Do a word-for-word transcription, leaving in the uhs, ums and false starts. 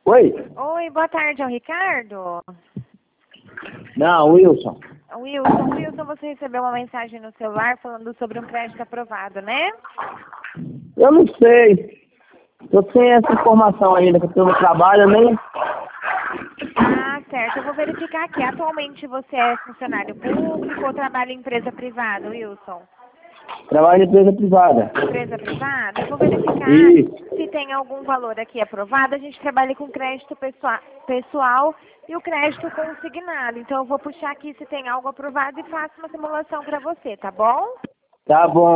Oi? Oi, boa tarde, é o Ricardo? Não, Wilson. Wilson, Wilson, você recebeu uma mensagem no celular falando sobre um crédito aprovado, né? Eu não sei. Tô sem essa informação ainda, que eu tô no trabalho, nem... Ah, certo. Eu vou verificar aqui. Atualmente você é funcionário público ou trabalha em empresa privada, Wilson? Trabalho em empresa privada. Empresa privada? Eu vou verificar Isso. se tem algum valor aqui aprovado. A gente trabalha com crédito pessoa- pessoal e o crédito consignado. Então eu vou puxar aqui se tem algo aprovado e faço uma simulação para você, tá bom? Tá bom.